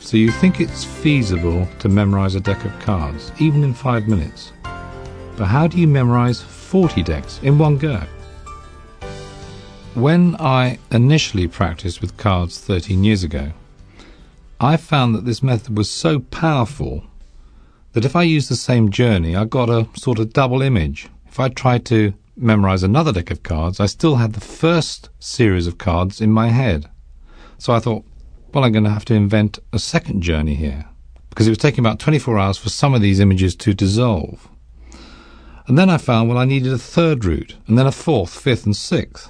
So you think it's feasible to memorize a deck of cards, even in 5 minutes. But how do you memorize 40 decks in one go? When I initially practiced with cards 13 years ago, I found that this method was so powerful that if I used the same journey, I got a sort of double image. If I tried to memorize another deck of cards, I still had the first series of cards in my head. So I thought, well, I'm going to have to invent a second journey here, because it was taking about 24 hours for some of these images to dissolve. And then I found, well, I needed a third route, and then a fourth, fifth, and sixth.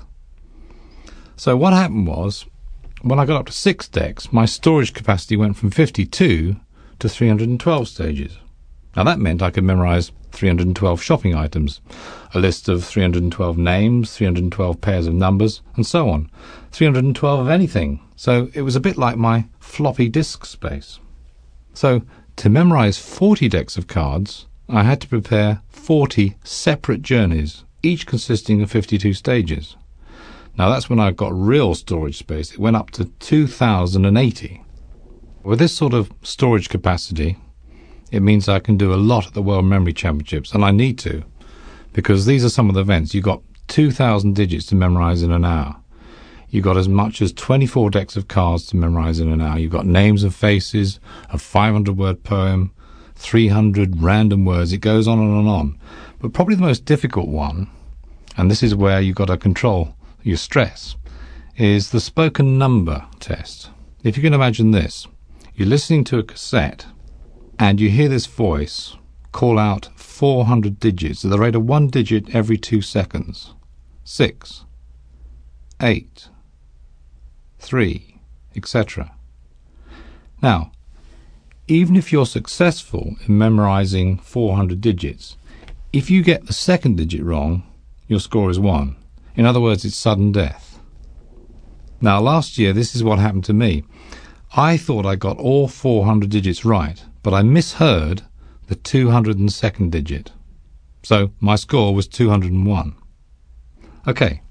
So what happened was, when I got up to 6 decks, my storage capacity went from 52 to 312 stages. Now that meant I could memorize 312 shopping items, a list of 312 names, 312 pairs of numbers, and so on. 312 of anything. So it was a bit like my floppy disk space. So to memorize 40 decks of cards, I had to prepare 40 separate journeys, each consisting of 52 stages. Now that's when I got real storage space. It went up to 2,080. With this sort of storage capacity, it means I can do a lot at the World Memory Championships, and I need to, because these are some of the events. You've got 2,000 digits to memorize in an hour. You've got as much as 24 decks of cards to memorize in an hour. You've got names and faces, a 500-word poem, 300 random words. It goes on and on. But probably the most difficult one, and this is where you've got to control your stress, is the spoken number test. If you can imagine this, you're listening to a cassette, and you hear this voice call out 400 digits at the rate of 1 digit every 2 seconds. 6, 8, 3, etc. Now, even if you're successful in memorizing 400 digits, if you get the second digit wrong, your score is 1. In other words, it's sudden death. Now, last year, this is what happened to me. I thought I got all 400 digits right, but I misheard the 202nd digit. So my score was 201. Okay,